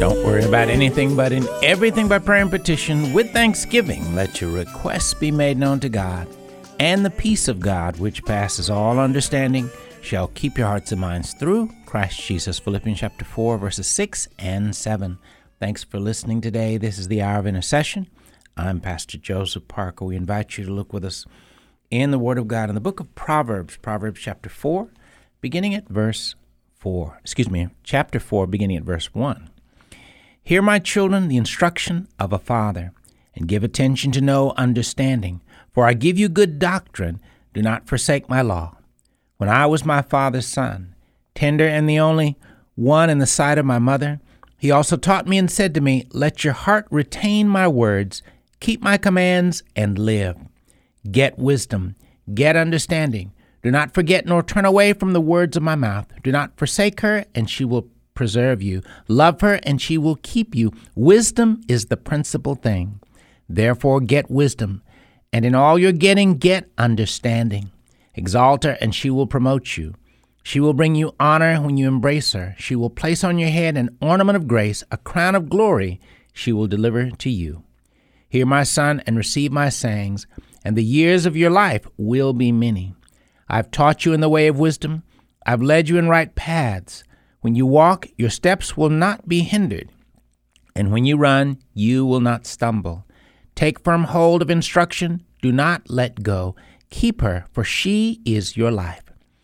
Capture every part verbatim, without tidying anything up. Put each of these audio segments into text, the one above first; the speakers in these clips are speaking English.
Don't worry about anything, but in everything by prayer and petition, with thanksgiving, let your requests be made known to God. And the peace of God, which passes all understanding, shall keep your hearts and minds through Christ Jesus. Philippians chapter four, verses six and seven. Thanks for listening today. This is the Hour of Intercession. I'm Pastor Joseph Parker. We invite you to look with us in the Word of God in the book of Proverbs, Proverbs chapter four, beginning at verse four. Excuse me, chapter four, beginning at verse one. Hear, my children, the instruction of a father, and give attention to know understanding. For I give you good doctrine. Do not forsake my law. When I was my father's son, tender and the only one in the sight of my mother, he also taught me and said to me, let your heart retain my words, keep my commands, and live. Get wisdom, get understanding. Do not forget nor turn away from the words of my mouth. Do not forsake her, and she will preserve you. Love her, and she will keep you. Wisdom is the principal thing. Therefore get wisdom, and in all your getting, get understanding. Exalt her, and she will promote you. She will bring you honor when you embrace her. She will place on your head an ornament of grace, a crown of glory she will deliver to you. Hear, my son, and receive my sayings, and the years of your life will be many. I've taught you in the way of wisdom. I've led you in right paths. When you walk, your steps will not be hindered, and when you run, you will not stumble. Take firm hold of instruction. Do not let go. Keep her, for she is your life.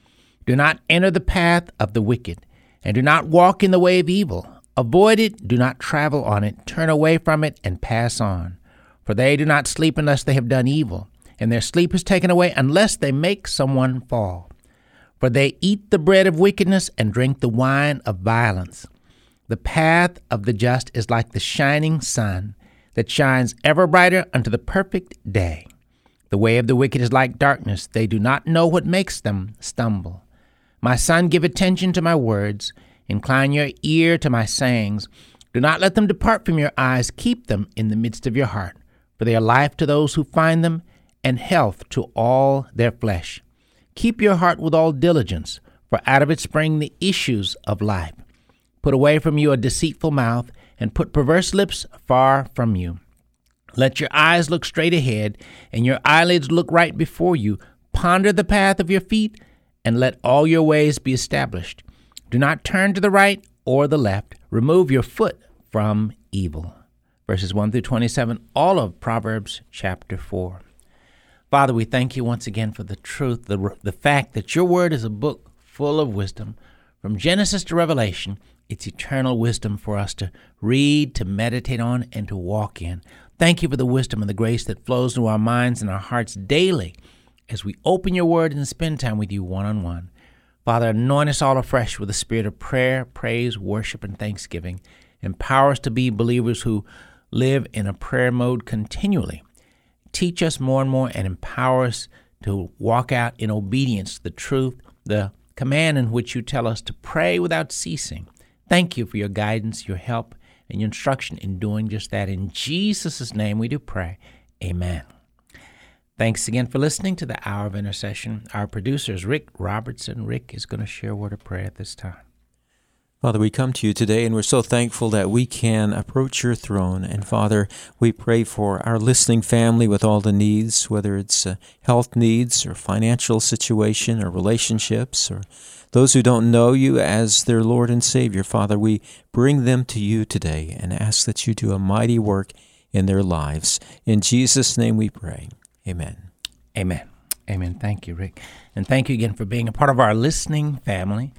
Do not enter the path of the wicked, and do not walk in the way of evil. Avoid it. Do not travel on it. Turn away from it and pass on. For they do not sleep unless they have done evil, and their sleep is taken away unless they make someone fall. For they eat the bread of wickedness and drink the wine of violence. The path of the just is like the shining sun that shines ever brighter unto the perfect day. The way of the wicked is like darkness. They do not know what makes them stumble. My son, give attention to my words. Incline your ear to my sayings. Do not let them depart from your eyes. Keep them in the midst of your heart. For they are life to those who find them, and health to all their flesh. Keep your heart with all diligence, for out of it spring the issues of life. Put away from you a deceitful mouth, and put perverse lips far from you. Let your eyes look straight ahead, and your eyelids look right before you. Ponder the path of your feet, and let all your ways be established. Do not turn to the right or the left. Remove your foot from evil. Verses one through twenty-seven, all of Proverbs chapter four. Father, we thank you once again for the truth, the, the fact that your word is a book full of wisdom. From Genesis to Revelation, it's eternal wisdom for us to read, to meditate on, and to walk in. Thank you for the wisdom and the grace that flows through our minds and our hearts daily as we open your word and spend time with you one-on-one. Father, anoint us all afresh with the spirit of prayer, praise, worship, and thanksgiving. Empower us to be believers who live in a prayer mode continually. Teach us more and more and empower us to walk out in obedience to the truth, the command in which you tell us to pray without ceasing. Thank you for your guidance, your help, and your instruction in doing just that. In Jesus' name we do pray. Amen. Thanks again for listening to the Hour of Intercession. Our producer is Rick Robertson. Rick is going to share a word of prayer at this time. Father, we come to you today, and we're so thankful that we can approach your throne. And Father, we pray for our listening family with all the needs, whether it's uh, health needs or financial situation or relationships or those who don't know you as their Lord and Savior. Father, we bring them to you today and ask that you do a mighty work in their lives. In Jesus' name we pray. Amen. Amen. Amen. Thank you, Rick. And thank you again for being a part of our listening family.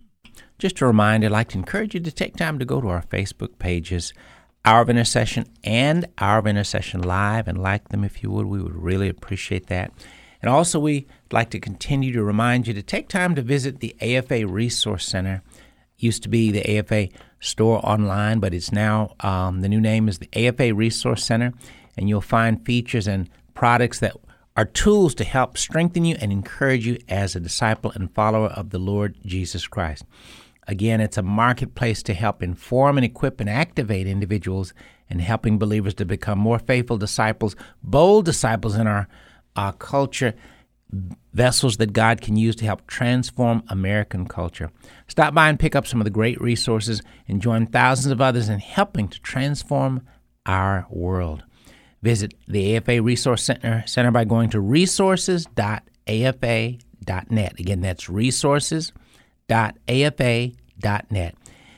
Just a reminder, I'd like to encourage you to take time to go to our Facebook pages, Hour of Intercession and Hour of Intercession Live, and like them if you would. We would really appreciate that. And also, we'd like to continue to remind you to take time to visit the A F A Resource Center. It used to be the A F A Store Online, but it's now, um, the new name is the A F A Resource Center, and you'll find features and products that are tools to help strengthen you and encourage you as a disciple and follower of the Lord Jesus Christ. Again, it's a marketplace to help inform and equip and activate individuals and helping believers to become more faithful disciples, bold disciples in our, our culture vessels that God can use to help transform American culture. Stop by and pick up some of the great resources and join thousands of others in helping to transform our world. Visit the A F A Resource Center, Center by going to resources dot A F A dot net. Again, that's resources dot A F A dot net.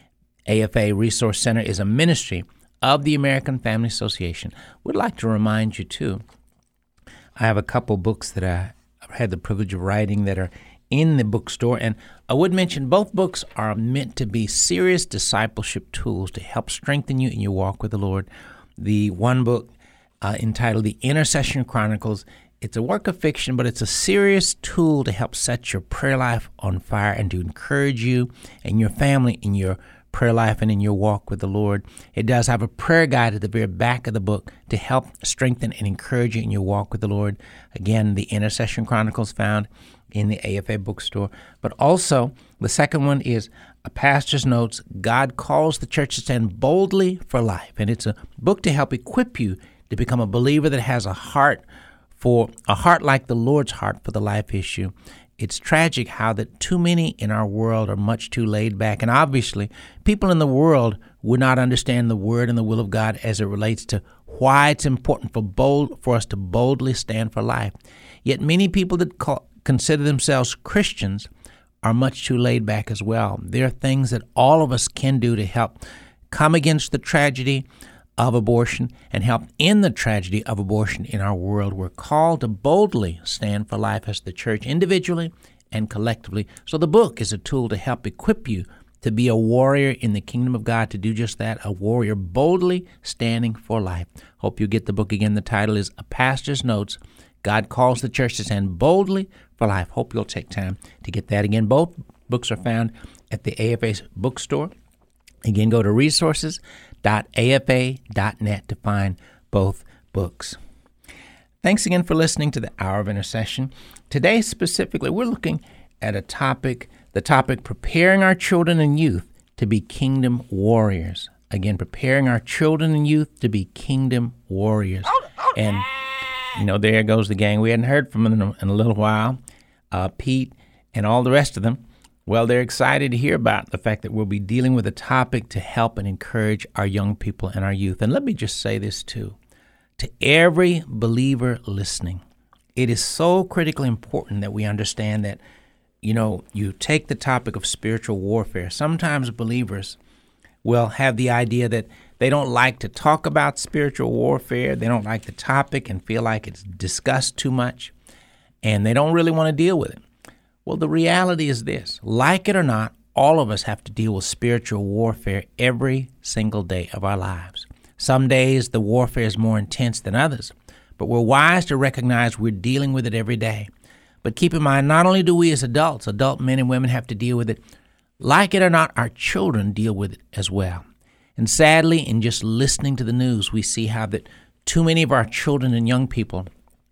A F A Resource Center is a ministry of the American Family Association. Would like to remind you, too, I have a couple books that I had the privilege of writing that are in the bookstore, and I would mention both books are meant to be serious discipleship tools to help strengthen you in your walk with the Lord. The one book uh, entitled The Intercession Chronicles, it's a work of fiction, but it's a serious tool to help set your prayer life on fire and to encourage you and your family in your prayer life and in your walk with the Lord. It does have a prayer guide at the very back of the book to help strengthen and encourage you in your walk with the Lord. Again, the Intercession Chronicles found in the A F A bookstore. But also, the second one is A Pastor's Notes, God Calls the Church to Stand Boldly for Life. And it's a book to help equip you to become a believer that has a heart for a heart like the Lord's heart for the life issue. It's tragic how that too many in our world are much too laid back. And obviously, people in the world would not understand the word and the will of God as it relates to why it's important for bold for us to boldly stand for life. Yet many people that call, consider themselves Christians are much too laid back as well. There are things that all of us can do to help come against the tragedy of abortion and help end the tragedy of abortion in our world. We're called to boldly stand for life as the church, individually and collectively. So the book is a tool to help equip you to be a warrior in the kingdom of God, to do just that, a warrior boldly standing for life. Hope you get the book again. The title is A Pastor's Notes, God Calls the Church to Stand Boldly for Life. Hope you'll take time to get that again. Both books are found at the A F A bookstore. Again, go to resources dot A F A dot net to find both books. Thanks again for listening to the Hour of Intercession. Today, specifically, we're looking at a topic, the topic, preparing our children and youth to be kingdom warriors. Again, preparing our children and youth to be kingdom warriors. And, you know, there goes the gang. We hadn't heard from them in a, in a little while. Uh, Pete and all the rest of them. Well, they're excited to hear about the fact that we'll be dealing with a topic to help and encourage our young people and our youth. And let me just say this, too. To every believer listening, it is so critically important that we understand that, you know, you take the topic of spiritual warfare. Sometimes believers will have the idea that they don't like to talk about spiritual warfare. They don't like the topic and feel like it's discussed too much, and they don't really want to deal with it. Well, the reality is this. Like it or not, all of us have to deal with spiritual warfare every single day of our lives. Some days the warfare is more intense than others, but we're wise to recognize we're dealing with it every day. But keep in mind, not only do we as adults, adult men and women have to deal with it, like it or not, our children deal with it as well. And sadly, in just listening to the news, we see how that too many of our children and young people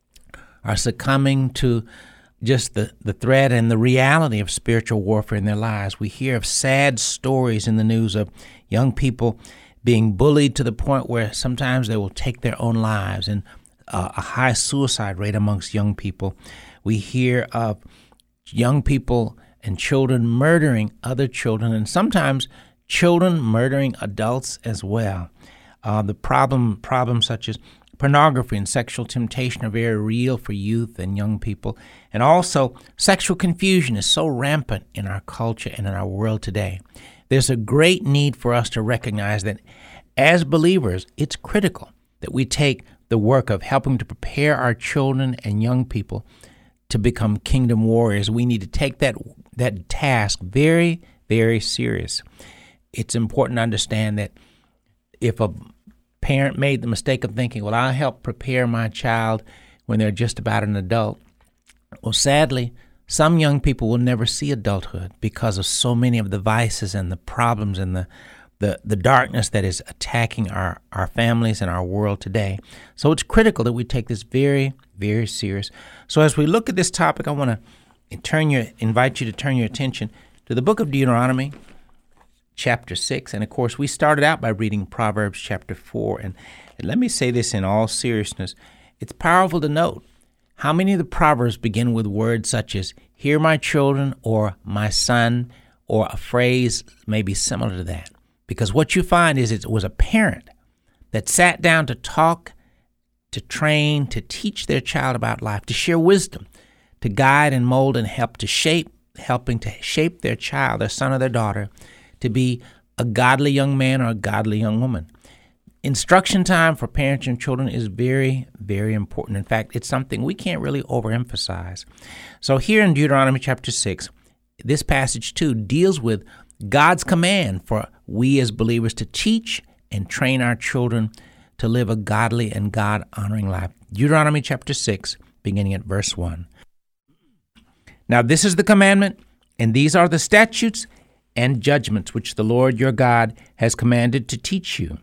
are succumbing to just the, the threat and the reality of spiritual warfare in their lives. We hear of sad stories in the news of young people being bullied to the point where sometimes they will take their own lives, and uh, a high suicide rate amongst young people. We hear of young people and children murdering other children, and sometimes children murdering adults as well. Uh, the problem problems such as pornography and sexual temptation are very real for youth and young people. And also, sexual confusion is so rampant in our culture and in our world today. There's a great need for us to recognize that as believers, it's critical that we take the work of helping to prepare our children and young people to become kingdom warriors. We need to take that that task very, very serious. It's important to understand that if a parent made the mistake of thinking, well, I'll help prepare my child when they're just about an adult. Well, sadly, some young people will never see adulthood because of so many of the vices and the problems and the the, the darkness that is attacking our, our families and our world today. So it's critical that we take this very, very serious. So as we look at this topic, I want to turn your invite you to turn your attention to the book of Deuteronomy, chapter six. And of course, we started out by reading Proverbs chapter four. And, and let me say this in all seriousness. It's powerful to note How many of the Proverbs begin with words such as, "Hear my children," or "my son," or a phrase maybe similar to that? Because what you find is it was a parent that sat down to talk, to train, to teach their child about life, to share wisdom, to guide and mold and help to shape, helping to shape their child, their son or their daughter, to be a godly young man or a godly young woman. Instruction time for parents and children is very, very important. In fact, it's something we can't really overemphasize. So here in Deuteronomy chapter six, this passage too deals with God's command for we as believers to teach and train our children to live a godly and God-honoring life. Deuteronomy chapter six, beginning at verse one. Now this is the commandment, and these are the statutes and judgments which the Lord your God has commanded to teach you,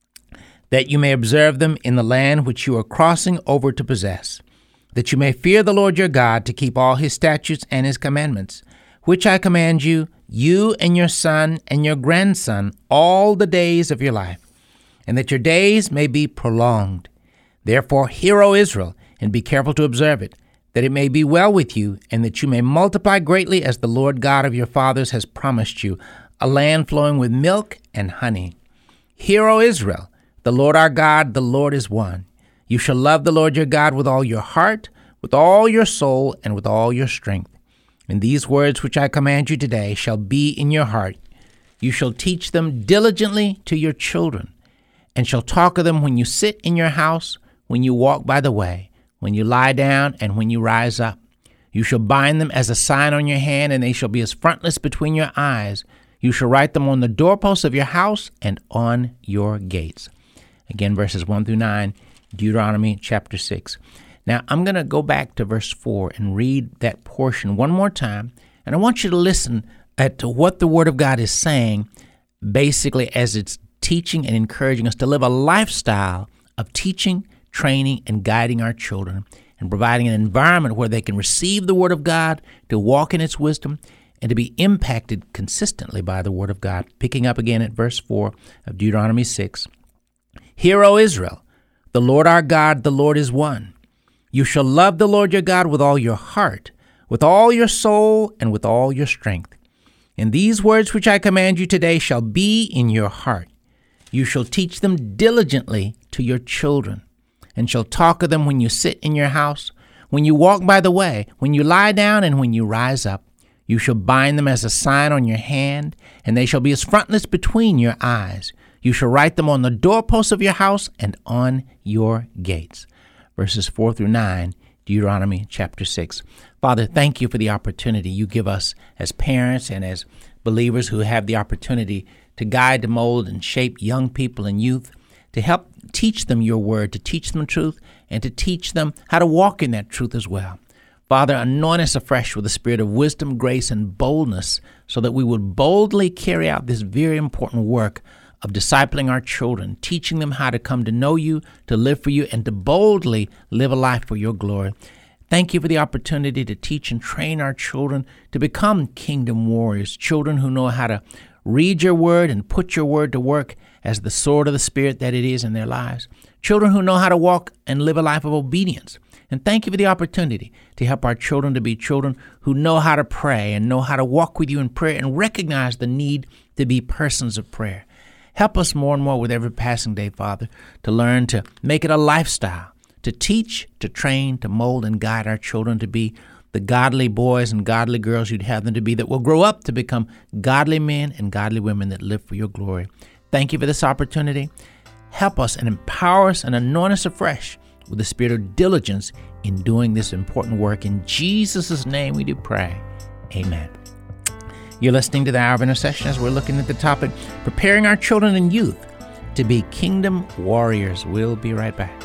that you may observe them in the land which you are crossing over to possess, that you may fear the Lord your God to keep all his statutes and his commandments, which I command you, you and your son and your grandson, all the days of your life, and that your days may be prolonged. Therefore hear, O Israel, and be careful to observe it, that it may be well with you, and that you may multiply greatly as the Lord God of your fathers has promised you, a land flowing with milk and honey. Hear, O Israel, the Lord our God, the Lord is one. You shall love the Lord your God with all your heart, with all your soul, and with all your strength. And these words which I command you today shall be in your heart. You shall teach them diligently to your children, and shall talk of them when you sit in your house, when you walk by the way, when you lie down, and when you rise up. You shall bind them as a sign on your hand, and they shall be as frontlets between your eyes. You shall write them on the doorposts of your house and on your gates. Again, verses one through nine, Deuteronomy chapter six. Now, I'm going to go back to verse four and read that portion one more time, and I want you to listen at to what the Word of God is saying, basically as it's teaching and encouraging us to live a lifestyle of teaching, training, and guiding our children, and providing an environment where they can receive the Word of God, to walk in its wisdom, and to be impacted consistently by the Word of God. Picking up again at verse four of Deuteronomy six. Hear, O Israel, the Lord our God, the Lord is one. You shall love the Lord your God with all your heart, with all your soul, and with all your strength. And these words which I command you today shall be in your heart. You shall teach them diligently to your children, and shall talk of them when you sit in your house, when you walk by the way, when you lie down, and when you rise up. You shall bind them as a sign on your hand, and they shall be as frontlets between your eyes. You shall write them on the doorposts of your house and on your gates. Verses four through nine, Deuteronomy chapter six. Father, thank you for the opportunity you give us as parents and as believers who have the opportunity to guide, to mold, and shape young people and youth, to help teach them your word, to teach them truth, and to teach them how to walk in that truth as well. Father, anoint us afresh with the spirit of wisdom, grace, and boldness, so that we would boldly carry out this very important work of discipling our children, teaching them how to come to know you, to live for you, and to boldly live a life for your glory. Thank you for the opportunity to teach and train our children to become kingdom warriors, children who know how to read your word and put your word to work as the sword of the Spirit that it is in their lives, children who know how to walk and live a life of obedience. And thank you for the opportunity to help our children to be children who know how to pray and know how to walk with you in prayer and recognize the need to be persons of prayer. Help us more and more with every passing day, Father, to learn to make it a lifestyle, to teach, to train, to mold and guide our children to be the godly boys and godly girls you'd have them to be, that will grow up to become godly men and godly women that live for your glory. Thank you for this opportunity. Help us and empower us and anoint us afresh with the spirit of diligence in doing this important work. In Jesus' name we do pray. Amen. You're listening to the Hour of Intercession as we're looking at the topic, preparing our children and youth to be kingdom warriors. We'll be right back.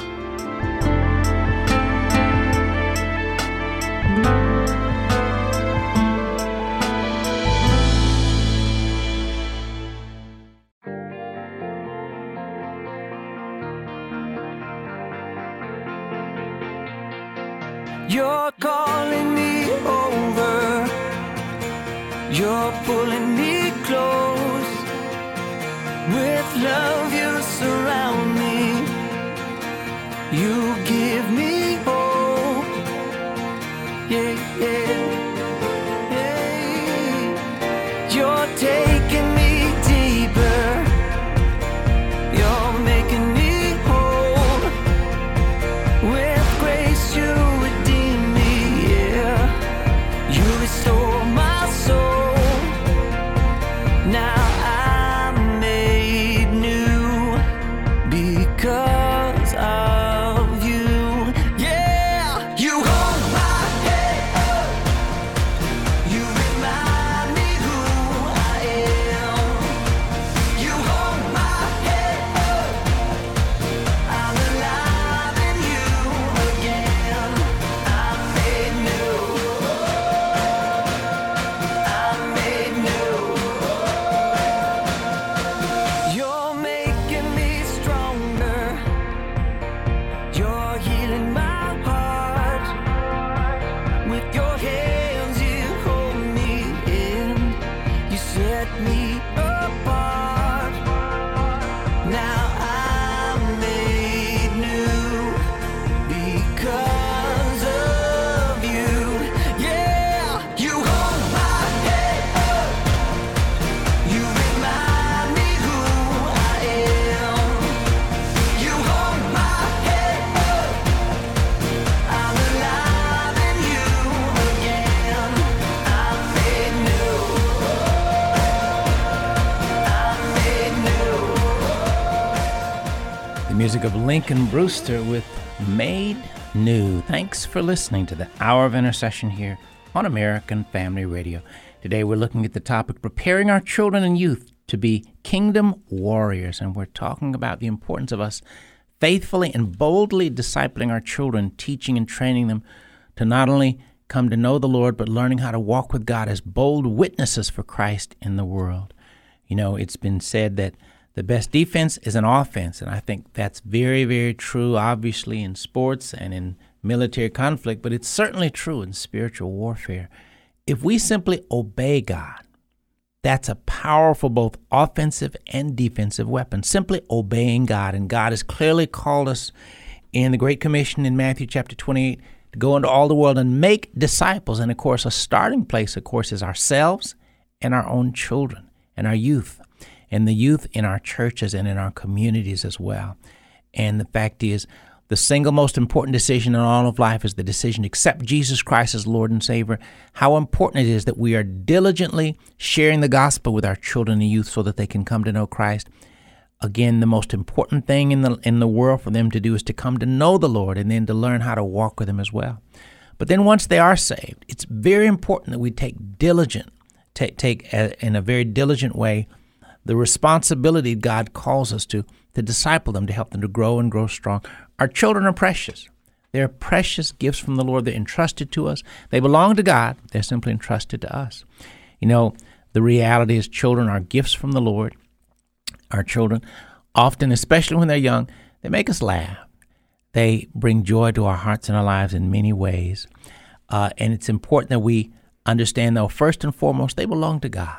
You're calling me over. You're pulling me close. With love you surround me. You give me hope. Music of Lincoln Brewster with Made New. Thanks for listening to the Hour of Intercession here on American Family Radio. Today we're looking at the topic, preparing our children and youth to be kingdom warriors. And we're talking about the importance of us faithfully and boldly discipling our children, teaching and training them to not only come to know the Lord, but learning how to walk with God as bold witnesses for Christ in the world. You know, it's been said that the best defense is an offense, and I think that's very, very true, obviously, in sports and in military conflict, but it's certainly true in spiritual warfare. If we simply obey God, that's a powerful both offensive and defensive weapon, simply obeying God. And God has clearly called us in the Great Commission in Matthew chapter twenty-eight to go into all the world and make disciples. And, of course, a starting place, of course, is ourselves and our own children and our youth, and the youth in our churches and in our communities as well. And the fact is, the single most important decision in all of life is the decision to accept Jesus Christ as Lord and Savior. How important it is that we are diligently sharing the gospel with our children and youth so that they can come to know Christ. Again, the most important thing in the in the world for them to do is to come to know the Lord and then to learn how to walk with Him as well. But then once they are saved, it's very important that we take diligent, take, take a, in a very diligent way the responsibility God calls us to, to disciple them, to help them to grow and grow strong. Our children are precious. They're precious gifts from the Lord. They're entrusted to us. They belong to God. They're simply entrusted to us. You know, the reality is children are gifts from the Lord. Our children, often, especially when they're young, they make us laugh. They bring joy to our hearts and our lives in many ways. Uh, and it's important that we understand, though, first and foremost, they belong to God.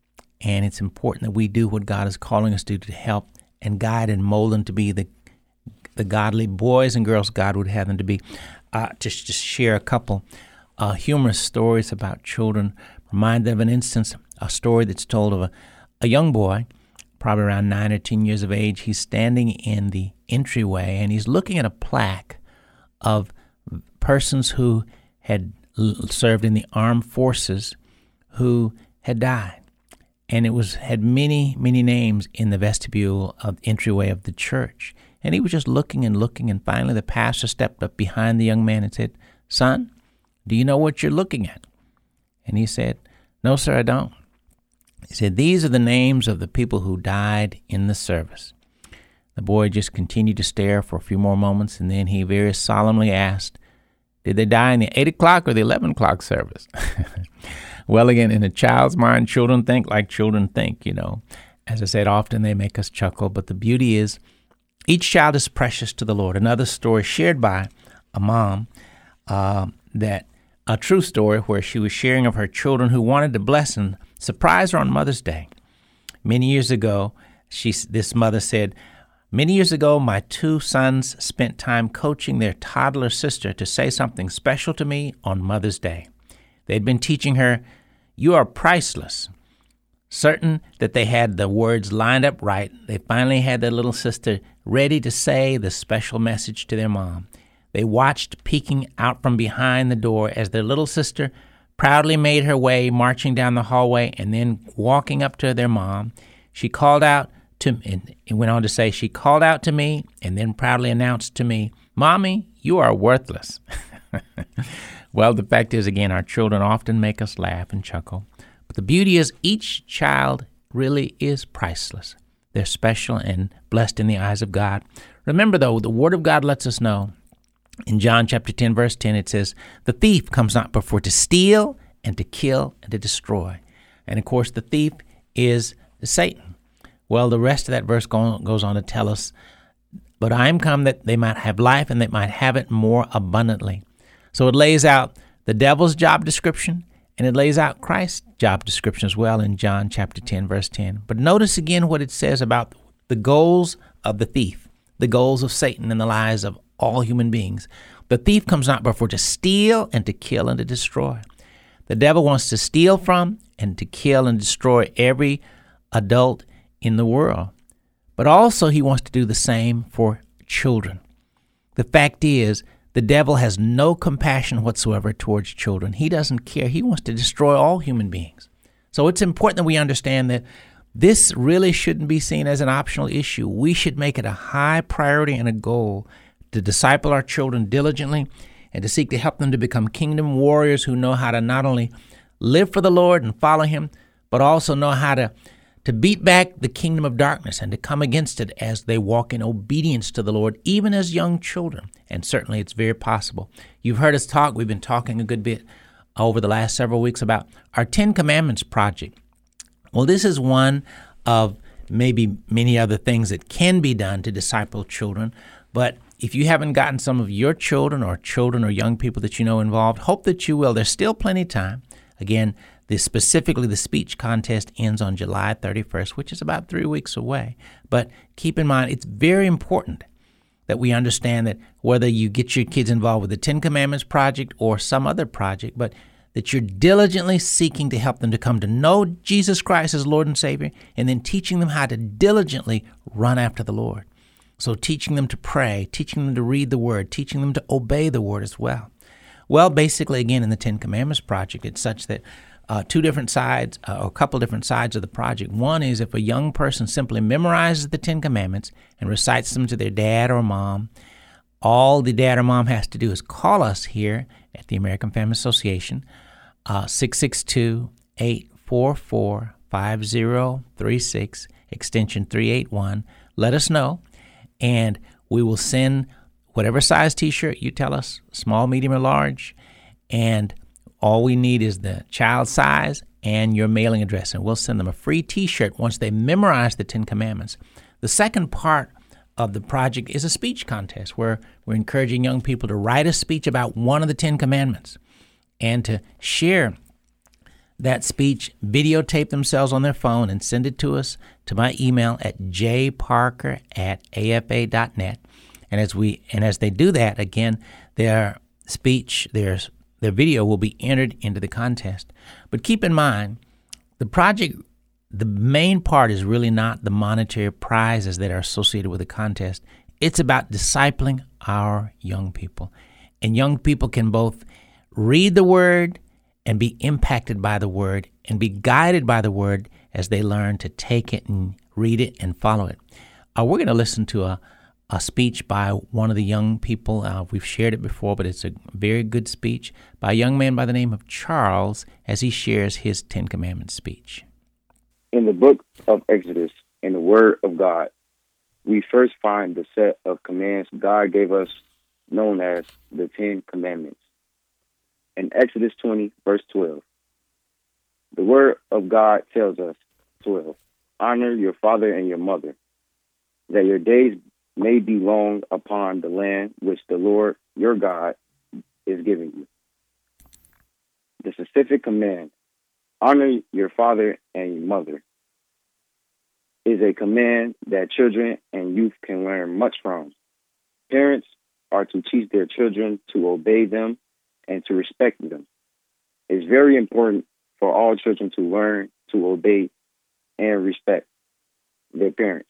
And it's important that we do what God is calling us to do to help and guide and mold them to be the the godly boys and girls God would have them to be. Uh, just to share a couple uh, humorous stories about children. Reminded of an instance, a story that's told of a, a young boy, probably around nine or ten years of age. He's standing in the entryway and he's looking at a plaque of persons who had served in the armed forces who had died. And it was had many, many names in the vestibule of the entryway of the church. And he was just looking and looking, and finally the pastor stepped up behind the young man and said, "Son, do you know what you're looking at?" And he said, "No, sir, I don't." He said, "These are the names of the people who died in the service." The boy just continued to stare for a few more moments, and then he very solemnly asked, "Did they die in the eight o'clock or the eleven o'clock service?" Well, again, in a child's mind, children think like children think, you know. As I said, often they make us chuckle, but the beauty is each child is precious to the Lord. Another story shared by a mom, uh, that a true story where she was sharing of her children who wanted to bless and surprise her on Mother's Day. Many years ago, she, this mother said, "Many years ago, my two sons spent time coaching their toddler sister to say something special to me on Mother's Day. They'd been teaching her, 'You are priceless.' Certain that they had the words lined up right, they finally had their little sister ready to say the special message to their mom. They watched peeking out from behind the door as their little sister proudly made her way, marching down the hallway and then walking up to their mom. She called out to, and it went on to say, she called out to me and then proudly announced to me, 'Mommy, you are worthless.'" Well, the fact is, again, our children often make us laugh and chuckle. But the beauty is each child really is priceless. They're special and blessed in the eyes of God. Remember, though, the Word of God lets us know. In John chapter ten, verse ten, it says, "The thief comes not before to steal and to kill and to destroy." And, of course, the thief is Satan. Well, the rest of that verse goes on to tell us, "But I am come that they might have life and they might have it more abundantly." So it lays out the devil's job description, and it lays out Christ's job description as well in John chapter ten, verse ten. But notice again what it says about the goals of the thief, the goals of Satan in the lives of all human beings. The thief comes not before to steal and to kill and to destroy. The devil wants to steal from and to kill and destroy every adult in the world. But also he wants to do the same for children. The fact is, the devil has no compassion whatsoever towards children. He doesn't care. He wants to destroy all human beings. So it's important that we understand that This really shouldn't be seen as an optional issue. We should make it a high priority and a goal to disciple our children diligently and to seek to help them to become kingdom warriors who know how to not only live for the Lord and follow him, but also know how to, to beat back the kingdom of darkness and to come against it as they walk in obedience to the Lord, even as young children. And certainly it's very possible. You've heard us talk. We've been talking a good bit over the last several weeks about our Ten Commandments project. Well, this is one of maybe many other things that can be done to disciple children. But if you haven't gotten some of your children or children or young people that you know involved, hope that you will. There's still plenty of time. Again, this, specifically the speech contest ends on July thirty-first, which is about three weeks away. But keep in mind, it's very important that we understand that whether you get your kids involved with the Ten Commandments project or some other project, but that you're diligently seeking to help them to come to know Jesus Christ as Lord and Savior, and then teaching them how to diligently run after the Lord. So teaching them to pray, teaching them to read the Word, teaching them to obey the Word as well. Well, basically, again, in the Ten Commandments project, it's such that uh, two different sides, uh, or a couple different sides of the project. One is if a young person simply memorizes the Ten Commandments and recites them to their dad or mom, all the dad or mom has to do is call us here at the American Family Association, uh, six six two, eight four four, five zero three six, extension three eight one. Let us know, and we will send whatever size T-shirt you tell us, small, medium, or large, and all we need is the child size and your mailing address, and we'll send them a free T-shirt once they memorize the Ten Commandments. The second part of the project is a speech contest where we're encouraging young people to write a speech about one of the Ten Commandments and to share that speech, videotape themselves on their phone and send it to us to my email at jparker at afa dot net. And as we and as they do that, again, their speech, their their video will be entered into the contest. But keep in mind, the project, the main part is really not the monetary prizes that are associated with the contest. It's about discipling our young people. And young people can both read the Word and be impacted by the Word and be guided by the Word as they learn to take it and read it and follow it. Uh, we're going to listen to a a speech by one of the young people. Uh, we've shared it before, but it's a very good speech by a young man by the name of Charles as he shares his Ten Commandments speech. In the book of Exodus, in the Word of God, we first find the set of commands God gave us known as the Ten Commandments. In Exodus twenty, verse twelve, the Word of God tells us, twelve, honor your father and your mother, that your days may be long upon the land which the Lord your God is giving you. The specific command, honor your father and your mother, is a command that children and youth can learn much from. Parents are to teach their children to obey them and to respect them. It's very important for all children to learn to obey and respect their parents.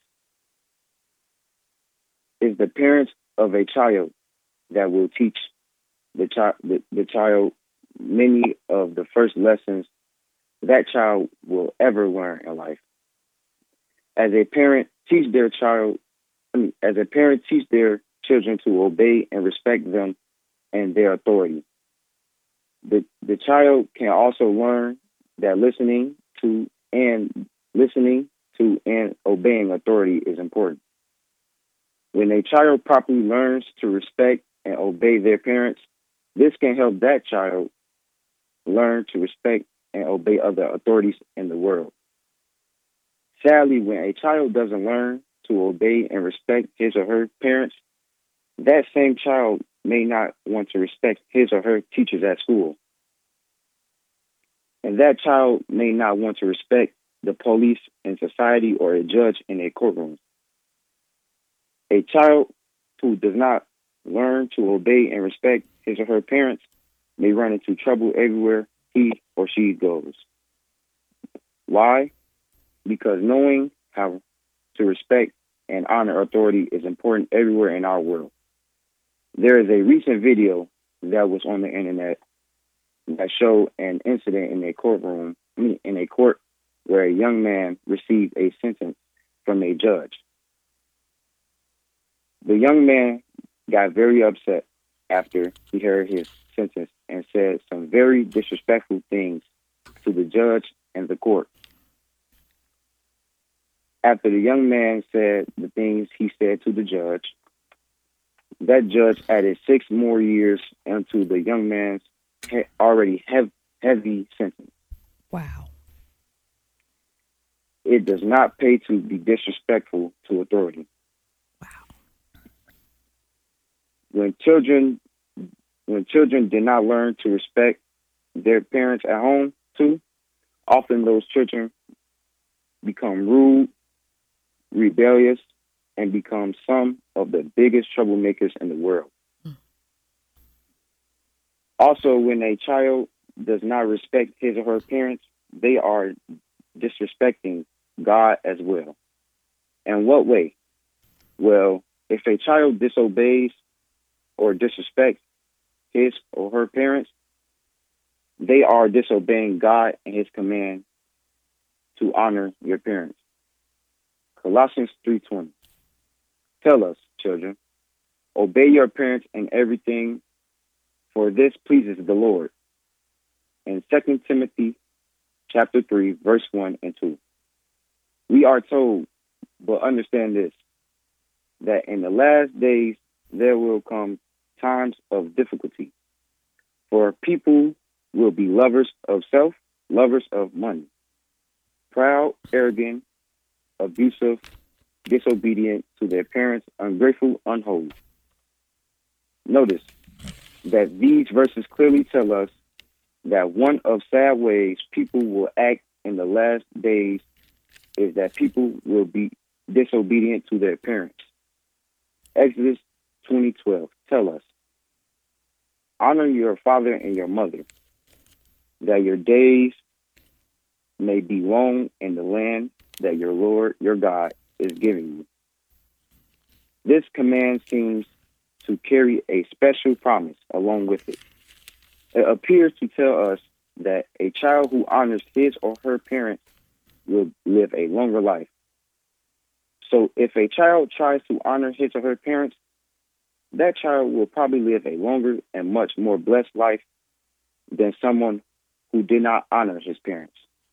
It's the parents of a child that will teach the, chi- the, the child many of the first lessons that child will ever learn in life. As a parent, teach their child, I mean, as a parent, teach their children to obey and respect them and their authority. The the child can also learn that listening to and listening to and obeying authority is important. When a child properly learns to respect and obey their parents, this can help that child learn to respect and obey other authorities in the world. Sadly, when a child doesn't learn to obey and respect his or her parents, that same child may not want to respect his or her teachers at school. And that child may not want to respect the police in society or a judge in a courtroom. A child who does not learn to obey and respect his or her parents may run into trouble everywhere he or she goes. Why? Because knowing how to respect and honor authority is important everywhere in our world. There is a recent video that was on the internet that showed an incident in a courtroom, I mean, in a court where a young man received a sentence from a judge. The young man got very upset after he heard his sentence and said some very disrespectful things to the judge and the court. After the young man said the things he said to the judge, that judge added six more years into the young man's he- already hev- heavy sentence. Wow. It does not pay to be disrespectful to authority. Wow. When children, when children did not learn to respect their parents at home too, often those children become rude, rebellious, and become some of the biggest troublemakers in the world. Mm. Also, when a child does not respect his or her parents, they are disrespecting God as well. And what way? Well, if a child disobeys or disrespects his or her parents, they are disobeying God and his command to honor your parents. Colossians three twenty. Tell us, children, obey your parents in everything, for this pleases the Lord. In Second Timothy chapter three, verse one and two. We are told, but understand this, that in the last days there will come times of difficulty, for people will be lovers of self, lovers of money, proud, arrogant, abusive, disobedient to their parents, ungrateful, unholy. Notice that these verses clearly tell us that one of sad ways people will act in the last days is that people will be disobedient to their parents. Exodus twenty twelve tell us, honor your father and your mother, that your days may be long in the land that your Lord, your God, is giving you. This command seems to carry a special promise along with it. It appears to tell us that a child who honors his or her parents will live a longer life. So if a child tries to honor his or her parents, that child will probably live a longer and much more blessed life than someone who did not honor his parents.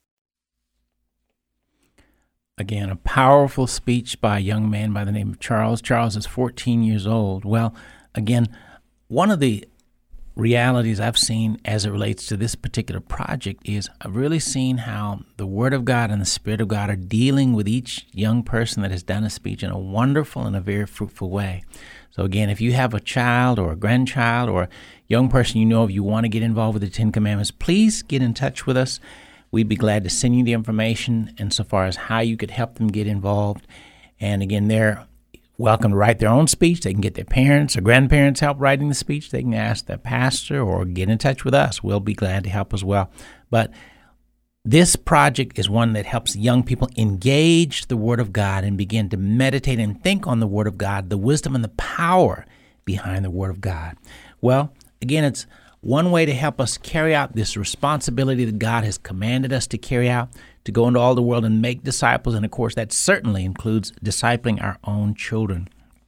Again, a powerful speech by a young man by the name of Charles. Charles is fourteen years old. Well, again, one of the realities I've seen as it relates to this particular project is I've really seen how the Word of God and the Spirit of God are dealing with each young person that has done a speech in a wonderful and a very fruitful way. So again, if you have a child or a grandchild or a young person you know of, you want to get involved with the Ten Commandments, please get in touch with us. We'd be glad to send you the information insofar as how you could help them get involved. And again, they're welcome to write their own speech. They can get their parents or grandparents help writing the speech. They can ask their pastor or get in touch with us. We'll be glad to help as well. But this project is one that helps young people engage the Word of God and begin to meditate and think on the Word of God, the wisdom and the power behind the Word of God. Well, again, it's one way to help us carry out this responsibility that God has commanded us to carry out, to go into all the world and make disciples. And of course, that certainly includes discipling our own children.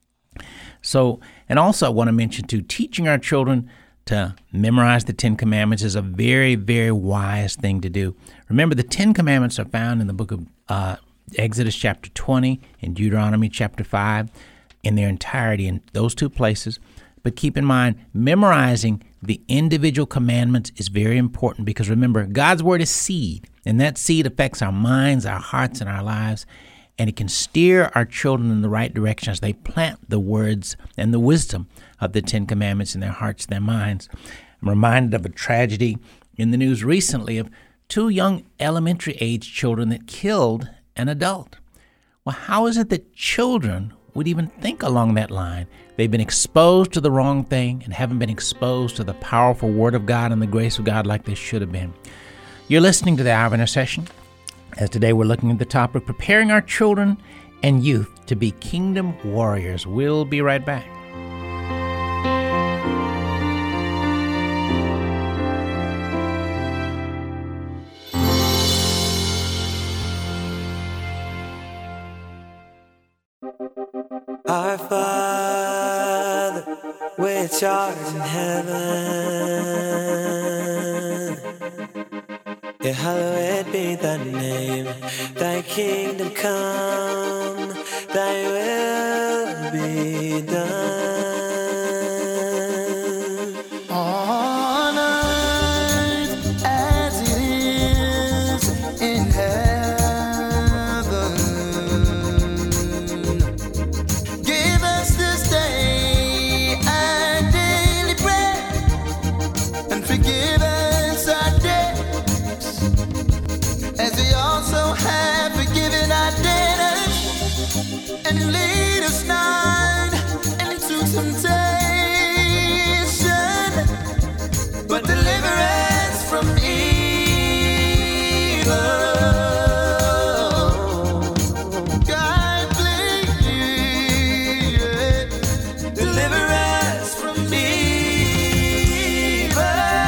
So, and also I want to mention too, teaching our children to memorize the Ten Commandments is a very, very wise thing to do. Remember, the Ten Commandments are found in the book of uh, Exodus chapter twenty and Deuteronomy chapter five in their entirety in those two places. But keep in mind, memorizing the individual commandments is very important because remember, God's Word is seed, and that seed affects our minds, our hearts, and our lives, and it can steer our children in the right direction as they plant the words and the wisdom of the Ten Commandments in their hearts and their minds. I'm reminded of a tragedy in the news recently of two young elementary-age children that killed an adult. Well, how is it that children would even think along that line? They've been exposed to the wrong thing and haven't been exposed to the powerful Word of God and the grace of God like they should have been. You're listening to the Hour of Intercession, as today we're looking at the topic, preparing our children and youth to be kingdom warriors. We'll be right back. Our Father, which art in heaven, hallowed be thy name. Thy kingdom come, thy will be done. On earth as it is in heaven. Give us this day our daily bread, and forgive us our debts, as we also have forgiven our debtors. And lead us not into temptation, but deliver us from evil. God, please, deliver us from evil.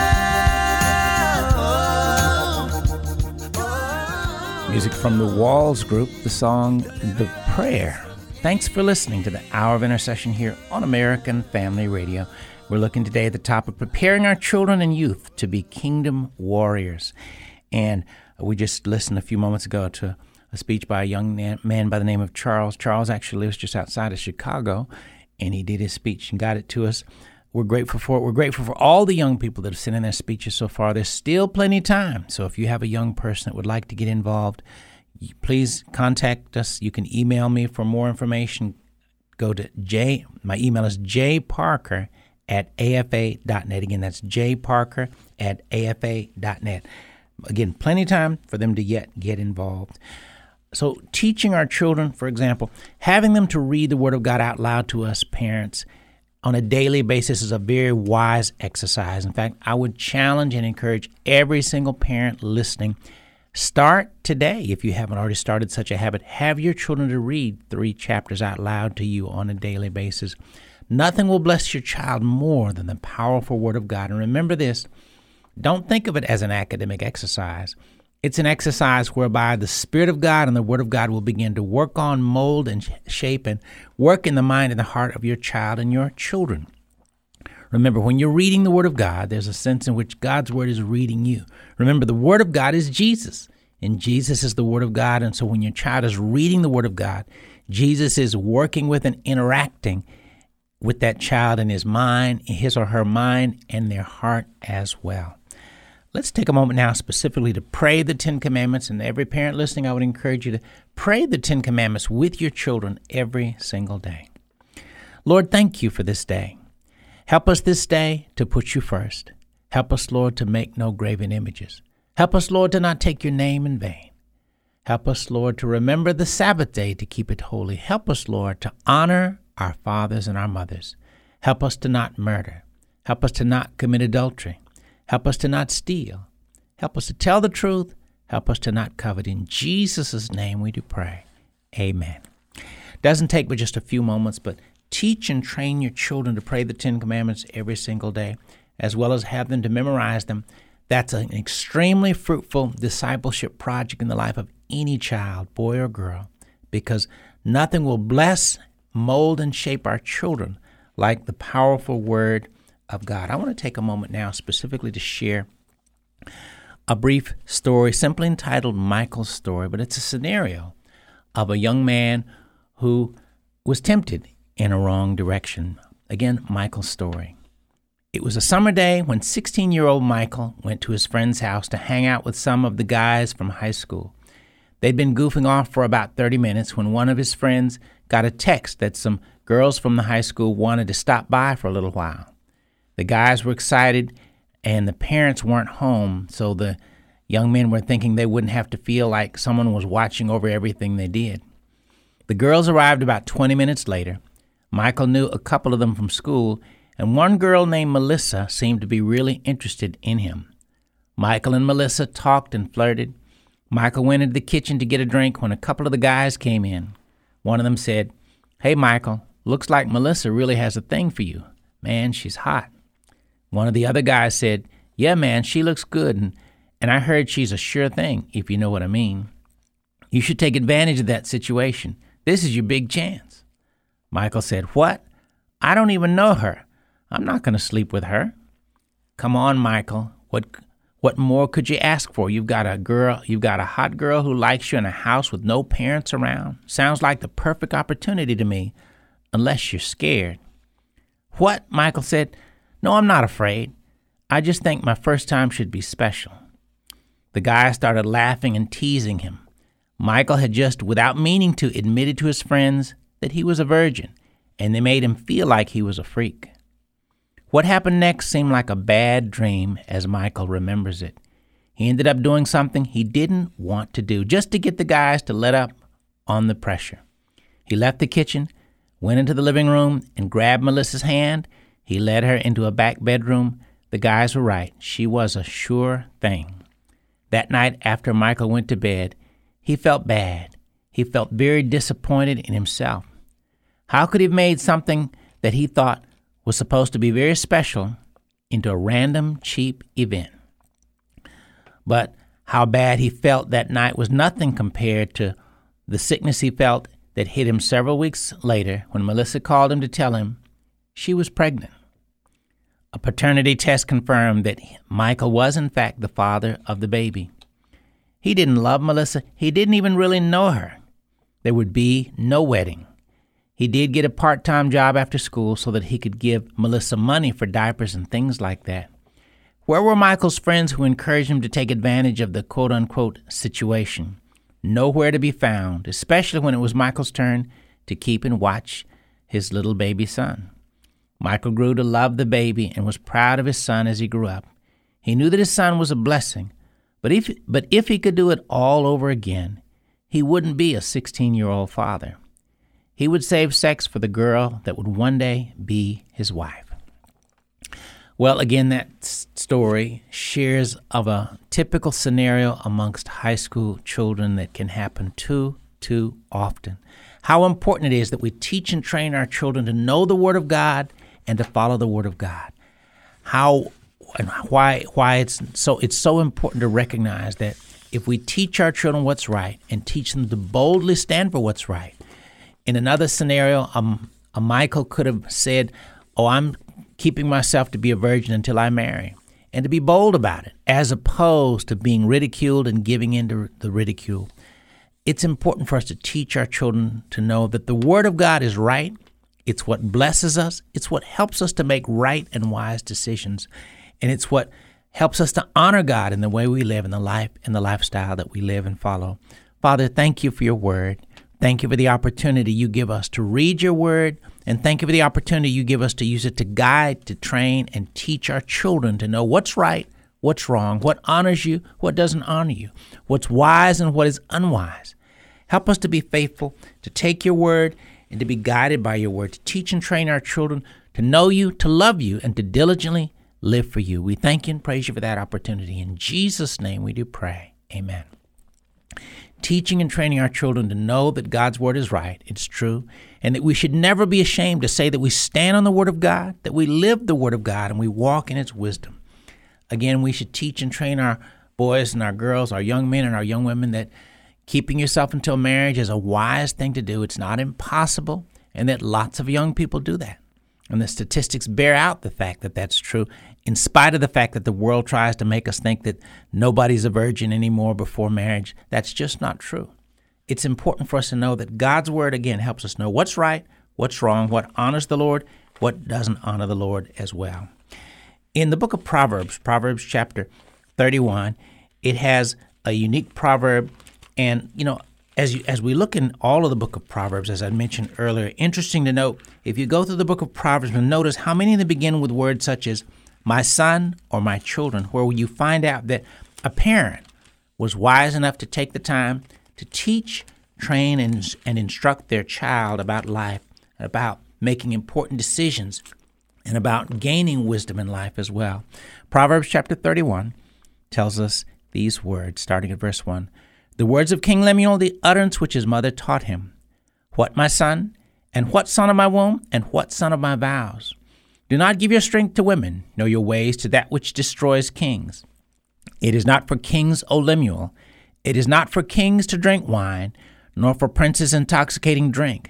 Music from the Walls Group, the song The Prayer. Thanks for listening to the Hour of Intercession here on American Family Radio. We're looking today at the topic, preparing our children and youth to be kingdom warriors. And we just listened a few moments ago to a speech by a young man by the name of Charles. Charles actually lives just outside of Chicago, and he did his speech and got it to us. We're grateful for it. We're grateful for all the young people that have sent in their speeches so far. There's still plenty of time. So if you have a young person that would like to get involved, please contact us. You can email me for more information. Go to J, my email is jparker at A F A dot net. Again, that's jparker at A F A dot net. Again, plenty of time for them to yet get involved. So teaching our children, for example, having them to read the Word of God out loud to us parents on a daily basis is a very wise exercise. In fact, I would challenge and encourage every single parent listening, start today, if you haven't already started such a habit. Have your children to read three chapters out loud to you on a daily basis. Nothing will bless your child more than the powerful Word of God. And remember this, don't think of it as an academic exercise. It's an exercise whereby the Spirit of God and the Word of God will begin to work on, mold, and shape and work in the mind and the heart of your child and your children. Remember, when you're reading the Word of God, there's a sense in which God's Word is reading you. Remember, the Word of God is Jesus, and Jesus is the Word of God. And so when your child is reading the Word of God, Jesus is working with and interacting with that child in his mind, his or her mind, and their heart as well. Let's take a moment now specifically to pray the Ten Commandments. And every parent listening, I would encourage you to pray the Ten Commandments with your children every single day. Lord, thank you for this day. Help us this day to put you first. Help us, Lord, to make no graven images. Help us, Lord, to not take your name in vain. Help us, Lord, to remember the Sabbath day to keep it holy. Help us, Lord, to honor our fathers and our mothers. Help us to not murder. Help us to not commit adultery. Help us to not steal. Help us to tell the truth. Help us to not covet. In Jesus' name we do pray. Amen. Doesn't take but just a few moments, but teach and train your children to pray the Ten Commandments every single day, as well as have them to memorize them. That's an extremely fruitful discipleship project in the life of any child, boy or girl, because nothing will bless, mold, and shape our children like the powerful Word of God. I want to take a moment now specifically to share a brief story simply entitled Michael's Story, but it's a scenario of a young man who was tempted in a wrong direction. Again, Michael's story. It was a summer day when sixteen-year-old Michael went to his friend's house to hang out with some of the guys from high school. They'd been goofing off for about thirty minutes when one of his friends got a text that some girls from the high school wanted to stop by for a little while. The guys were excited, and the parents weren't home, so the young men were thinking they wouldn't have to feel like someone was watching over everything they did. The girls arrived about twenty minutes later. Michael knew a couple of them from school, and one girl named Melissa seemed to be really interested in him. Michael and Melissa talked and flirted. Michael went into the kitchen to get a drink when a couple of the guys came in. One of them said, "Hey, Michael, looks like Melissa really has a thing for you. Man, she's hot." One of the other guys said, "Yeah, man, she looks good, and, and I heard she's a sure thing, if you know what I mean. You should take advantage of that situation. This is your big chance." Michael said, "What? I don't even know her. I'm not going to sleep with her." "Come on, Michael. What what more could you ask for? You've got a girl, you've got a hot girl who likes you in a house with no parents around. Sounds like the perfect opportunity to me, unless you're scared." "What?" Michael said. "No, I'm not afraid. I just think my first time should be special." The guy started laughing and teasing him. Michael had just, without meaning to, admitted to his friends that he was a virgin, and they made him feel like he was a freak. What happened next seemed like a bad dream as Michael remembers it. He ended up doing something he didn't want to do, just to get the guys to let up on the pressure. He left the kitchen, went into the living room, and grabbed Melissa's hand. He led her into a back bedroom. The guys were right. She was a sure thing. That night, after Michael went to bed, he felt bad. He felt very disappointed in himself. How could he have made something that he thought was supposed to be very special into a random, cheap event? But how bad he felt that night was nothing compared to the sickness he felt that hit him several weeks later when Melissa called him to tell him she was pregnant. A paternity test confirmed that Michael was, in fact, the father of the baby. He didn't love Melissa. He didn't even really know her. There would be no wedding. He did get a part-time job after school so that he could give Melissa money for diapers and things like that. Where were Michael's friends who encouraged him to take advantage of the quote-unquote situation? Nowhere to be found, especially when it was Michael's turn to keep and watch his little baby son. Michael grew to love the baby and was proud of his son as he grew up. He knew that his son was a blessing, but if but if he could do it all over again, he wouldn't be a sixteen-year-old father. He would save sex for the girl that would one day be his wife. Well, again, that story shares of a typical scenario amongst high school children that can happen too, too often. How important it is that we teach and train our children to know the Word of God and to follow the Word of God. How and why why it's so it's so important to recognize that if we teach our children what's right and teach them to boldly stand for what's right. In another scenario, um, a Michael could have said, "Oh, I'm keeping myself to be a virgin until I marry," and to be bold about it, as opposed to being ridiculed and giving in to the ridicule. It's important for us to teach our children to know that the Word of God is right. It's what blesses us. It's what helps us to make right and wise decisions. And it's what helps us to honor God in the way we live, in the life and the lifestyle that we live and follow. Father, thank you for your Word. Thank you for the opportunity you give us to read your Word, and thank you for the opportunity you give us to use it to guide, to train, and teach our children to know what's right, what's wrong, what honors you, what doesn't honor you, what's wise and what is unwise. Help us to be faithful, to take your Word, and to be guided by your Word, to teach and train our children to know you, to love you, and to diligently live for you. We thank you and praise you for that opportunity. In Jesus' name we do pray. Amen. Teaching and training our children to know that God's Word is right, it's true, and that we should never be ashamed to say that we stand on the Word of God, that we live the Word of God, and we walk in its wisdom. Again, we should teach and train our boys and our girls, our young men and our young women, that keeping yourself until marriage is a wise thing to do. It's not impossible, and that lots of young people do that. And the statistics bear out the fact that that's true, in spite of the fact that the world tries to make us think that nobody's a virgin anymore before marriage. That's just not true. It's important for us to know that God's Word, again, helps us know what's right, what's wrong, what honors the Lord, what doesn't honor the Lord as well. In the book of Proverbs, Proverbs chapter thirty-one, it has a unique proverb. And, you know, as you, as we look in all of the book of Proverbs, as I mentioned earlier, interesting to note, if you go through the book of Proverbs and notice how many of them begin with words such as my son or my children, where you find out that a parent was wise enough to take the time to teach, train, and, and instruct their child about life, about making important decisions, and about gaining wisdom in life as well. Proverbs chapter thirty-one tells us these words, starting at verse one. The words of King Lemuel, the utterance which his mother taught him. What, my son? And what son of my womb? And what son of my vows? Do not give your strength to women, nor your ways to that which destroys kings. It is not for kings, O Lemuel. It is not for kings to drink wine, nor for princes intoxicating drink,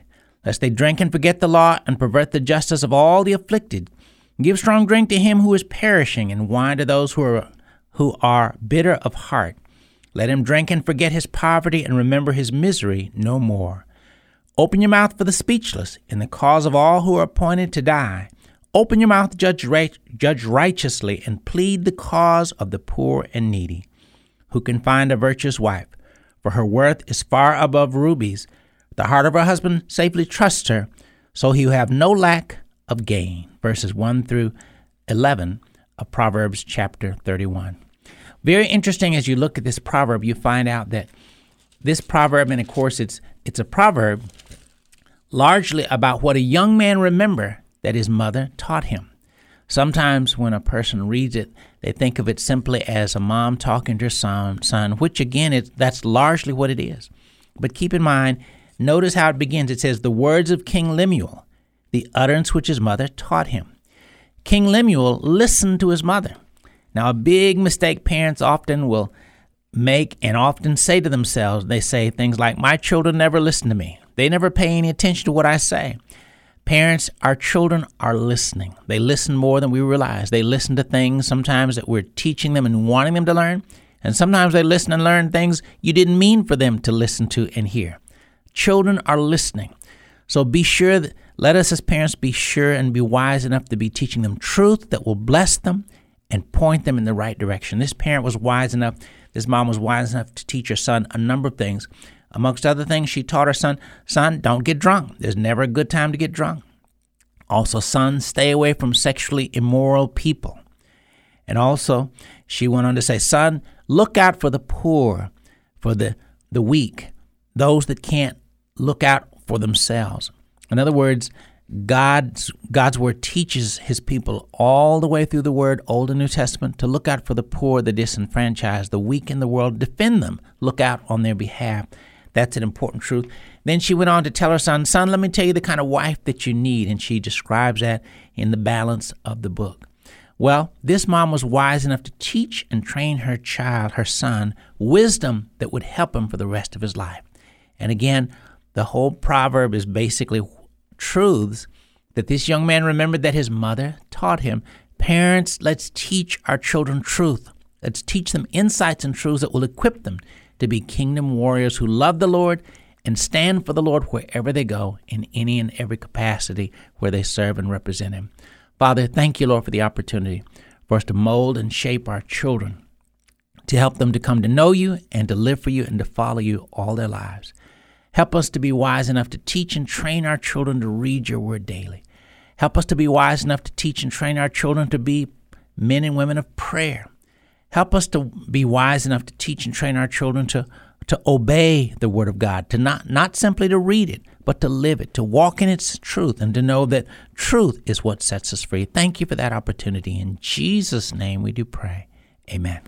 lest they drink and forget the law and pervert the justice of all the afflicted. Give strong drink to him who is perishing, and wine to those who are who are bitter of heart. Let him drink and forget his poverty and remember his misery no more. Open your mouth for the speechless in the cause of all who are appointed to die. Open your mouth, judge, right, judge righteously, and plead the cause of the poor and needy. Who can find a virtuous wife? For her worth is far above rubies. The heart of her husband safely trusts her, so he will have no lack of gain. Verses one through eleven of Proverbs chapter thirty-one. Very interesting, as you look at this proverb, you find out that this proverb, and of course it's it's a proverb largely about what a young man remember that his mother taught him. Sometimes when a person reads it, they think of it simply as a mom talking to her son, son which again, is, that's largely what it is. But keep in mind, notice how it begins. It says, the words of King Lemuel, the utterance which his mother taught him. King Lemuel listened to his mother. Now, a big mistake parents often will make and often say to themselves, they say things like, my children never listen to me. They never pay any attention to what I say. Parents, our children are listening. They listen more than we realize. They listen to things sometimes that we're teaching them and wanting them to learn. And sometimes they listen and learn things you didn't mean for them to listen to and hear. Children are listening. So be sure that, let us as parents be sure and be wise enough to be teaching them truth that will bless them and point them in the right direction. This parent was wise enough, this mom was wise enough to teach her son a number of things. Amongst other things, she taught her son, son, don't get drunk. There's never a good time to get drunk. Also, son, stay away from sexually immoral people. And also, she went on to say, son, look out for the poor, for the, the weak, those that can't look out for themselves. In other words, God's God's word teaches his people all the way through the word, Old and New Testament, to look out for the poor, the disenfranchised, the weak in the world, defend them, look out on their behalf. That's an important truth. Then she went on to tell her son, son, let me tell you the kind of wife that you need. And she describes that in the balance of the book. Well, this mom was wise enough to teach and train her child, her son, wisdom that would help him for the rest of his life. And again, the whole proverb is basically truths that this young man remembered that his mother taught him. Parents, let's teach our children truth. Let's teach them insights and truths that will equip them to be kingdom warriors who love the Lord and stand for the Lord wherever they go, in any and every capacity where they serve and represent him. Father, thank you, Lord, for the opportunity for us to mold and shape our children, to help them to come to know you and to live for you and to follow you all their lives. Help us to be wise enough to teach and train our children to read your word daily. Help us to be wise enough to teach and train our children to be men and women of prayer. Help us to be wise enough to teach and train our children to, to obey the word of God, to not, not simply to read it, but to live it, to walk in its truth, and to know that truth is what sets us free. Thank you for that opportunity. In Jesus' name we do pray. Amen.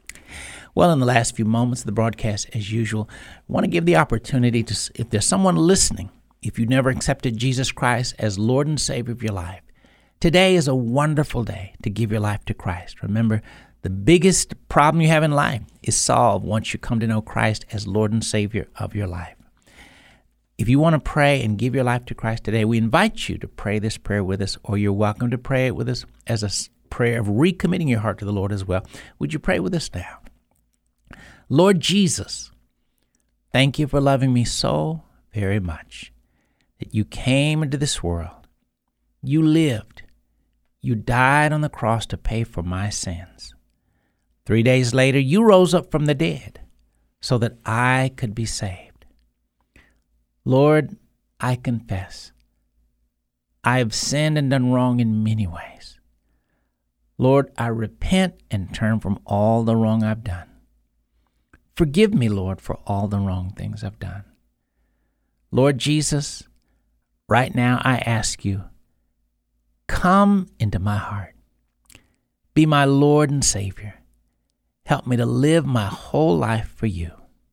Well, in the last few moments of the broadcast, as usual, I want to give the opportunity to, if there's someone listening, if you've never accepted Jesus Christ as Lord and Savior of your life, today is a wonderful day to give your life to Christ. Remember, the biggest problem you have in life is solved once you come to know Christ as Lord and Savior of your life. If you want to pray and give your life to Christ today, we invite you to pray this prayer with us, or you're welcome to pray it with us as a prayer of recommitting your heart to the Lord as well. Would you pray with us now? Lord Jesus, thank you for loving me so very much that you came into this world. You lived. You died on the cross to pay for my sins. Three days later, you rose up from the dead so that I could be saved. Lord, I confess I have sinned and done wrong in many ways. Lord, I repent and turn from all the wrong I've done. Forgive me, Lord, for all the wrong things I've done. Lord Jesus, right now I ask you, come into my heart. Be my Lord and Savior. Help me to live my whole life for you.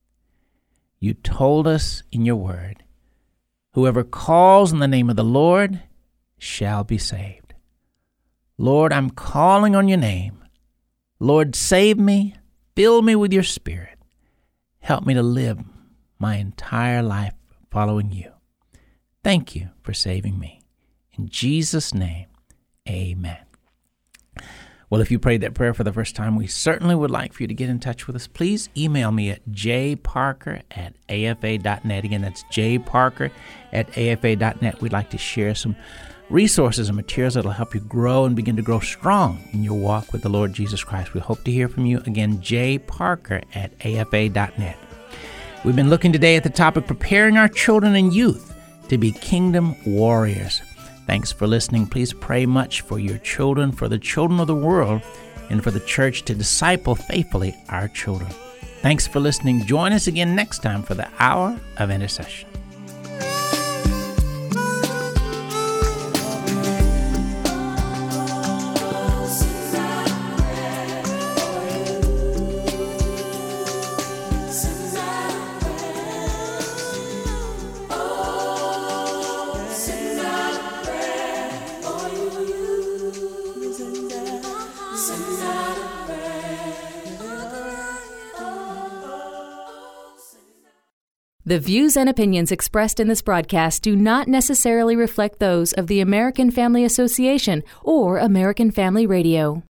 You told us in your word, whoever calls in the name of the Lord shall be saved. Lord, I'm calling on your name. Lord, save me. Fill me with your Spirit. Help me to live my entire life following you. Thank you for saving me. In Jesus' name, amen. Well, if you prayed that prayer for the first time, we certainly would like for you to get in touch with us. Please email me at jparker at afa dot net. Again, that's jparker at afa dot net. We'd like to share some resources and materials that will help you grow and begin to grow strong in your walk with the Lord Jesus Christ. We hope to hear from you. Again, jparker at afa dot net. We've been looking today at the topic, preparing our children and youth to be kingdom warriors. Thanks for listening. Please pray much for your children, for the children of the world, and for the church to disciple faithfully our children. Thanks for listening. Join us again next time for the Hour of Intercession. The views and opinions expressed in this broadcast do not necessarily reflect those of the American Family Association or American Family Radio.